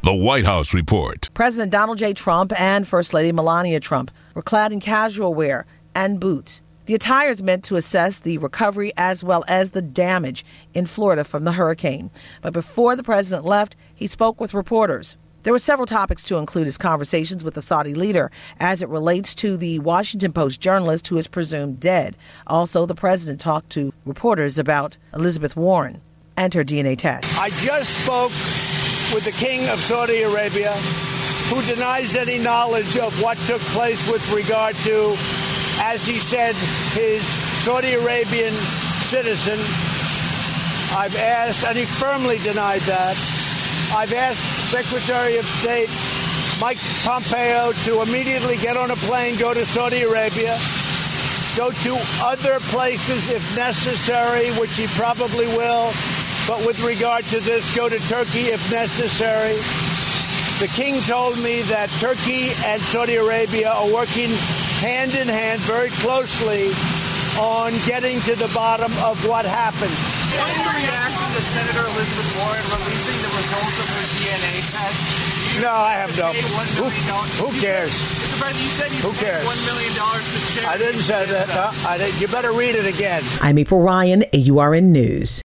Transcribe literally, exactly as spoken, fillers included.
The White House Report. President Donald J. Trump and First Lady Melania Trump were clad in casual wear and boots. The attire is meant to assess the recovery as well as the damage in Florida from the hurricane. But before the president left, he spoke with reporters. There were several topics to include his conversations with the Saudi leader as it relates to the Washington Post journalist who is presumed dead. Also, the president talked to reporters about Elizabeth Warren and her D N A test. I just spoke with the King of Saudi Arabia, who denies any knowledge of what took place with regard to, as he said, his Saudi Arabian citizen. I've asked, and he firmly denied that. I've asked Secretary of State Mike Pompeo to immediately get on a plane, go to Saudi Arabia, go to other places if necessary, which he probably will. But with regard to this, go to Turkey if necessary. The king told me that Turkey and Saudi Arabia are working hand in hand very closely on getting to the bottom of what happened. What is your reaction to Senator Elizabeth Warren releasing the results of her D N A test? No, I have no. Who, who cares? Mister President, you said you who cares? one million dollars to charity. I didn't say that. No, I didn't. You better read it again. I'm April Ryan, A U R N News.